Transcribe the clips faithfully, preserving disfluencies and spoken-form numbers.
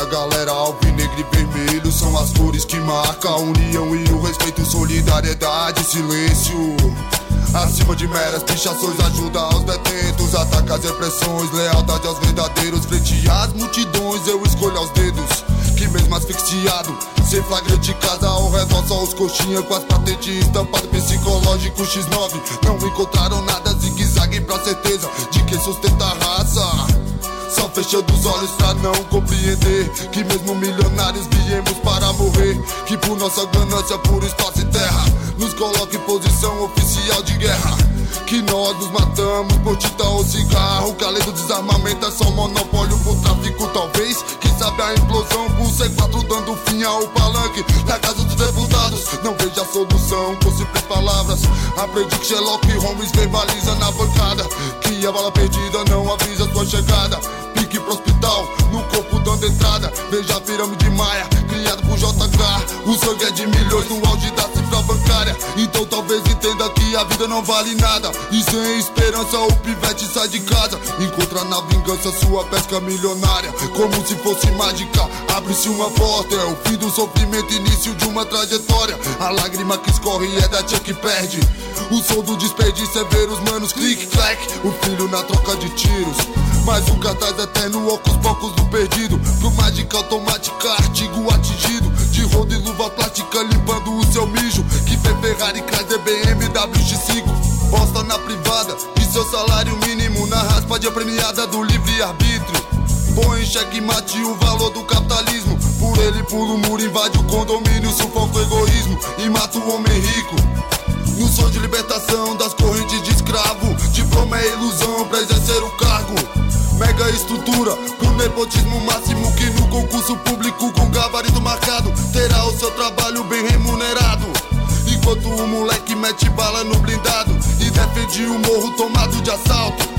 minha galera, alvinegro e vermelho são as cores que marcam a união e o respeito, solidariedade, silêncio. Acima de meras pichações, ajuda aos detentos, ataca as repressões, lealdade aos verdadeiros. Frente às multidões eu escolho aos dedos, que mesmo asfixiado, sem flagrante casa ao redor, só os coxinha com as patentes estampado psicológico X nove. Não encontraram nada, zigue-zague pra certeza de quem sustenta a raça. Só fechando os olhos pra não compreender que mesmo milionários viemos para morrer, que por nossa ganância, por espaço e terra, nos coloca em posição oficial de guerra, que nós nos matamos por tinta ou cigarro. Que a lei do desarmamento é só monopólio pro tráfico, talvez, quem sabe a implosão por C quatro dando fim ao palanque na casa dos deputados. Não vejo a solução com simples palavras, aprendi que Sherlock Holmes verbaliza na bancada, que a bala perdida não avisa sua chegada. Pique pro hospital, no corpo dando entrada, veja a pirâmide maia, criado por J K. O sangue é de milhões no auge da cifra bancária, então talvez entenda que a vida não vale nada, e sem esperança o pivete sai de casa. Encontra na vingança sua pesca milionária, como se fosse mágica, abre-se uma porta, é o fim do sofrimento, início de uma trajetória. A lágrima que escorre é da tia que perde, o som do desperdício é ver os manos clique-clack, o filho na troca de tiros. Mais um cartaz eterno, ocos poucos do perdido, pro mágica automática, artigo atingido, de roda e luva plástica limpando o seu mijo, que vê Ferrari, Chrysler, B M W X cinco, bosta na privada e seu salário mínimo na raspa de premiada do livre-arbítrio. Põe em xeque mate o valor do capitalismo, por ele pula o muro, invade o condomínio, sufoca o egoísmo e mata o homem rico. No sonho de libertação das correntes de escravo, diploma é ilusão pra exercer o cargo. Mega estrutura pro nepotismo máximo, que no concurso público com gabarito marcado terá o seu trabalho bem remunerado, enquanto o moleque mete bala no blindado e defende o morro tomado de assalto.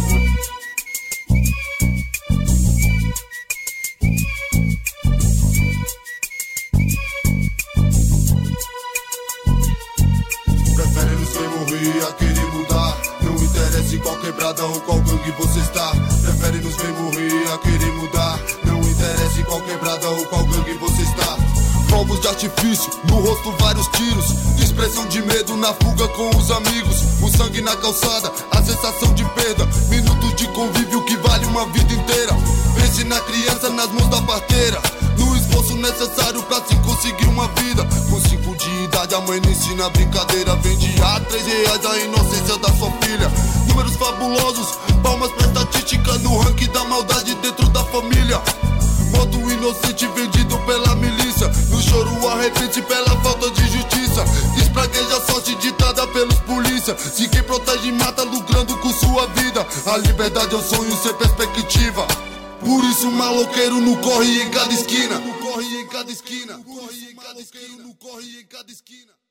Prefere nos ver morrer a querer mudar, não interessa em qual quebrada ou qual gangue você está. Prefere nos ver morrer a querer mudar, não interessa em qual quebrada ou qual gangue você está. Fogos de artifício, no rosto vários tiros, expressão de medo na fuga com os amigos. O sangue na calçada, a sensação de perda, minutos de convívio que vale uma vida inteira. Pense na criança nas mãos da parteira, no esforço necessário pra se conseguir uma vida. Com cinco de idade a mãe não ensina brincadeira, vende a três reais a inocência da sua filha. Números fabulosos, palmas pra estatística no ranking da maldade dentro da família. Moto inocente vendido pela milícia, no choro arrepende pela falta de justiça. Espragueja a sorte ditada pelos polícia, se quem protege mata lucrando com sua vida. A liberdade é um sonho sem perspectiva, por isso o maloqueiro não corre em cada esquina. Não corre em cada esquina. Não corre em cada esquina. Não corre em cada esquina.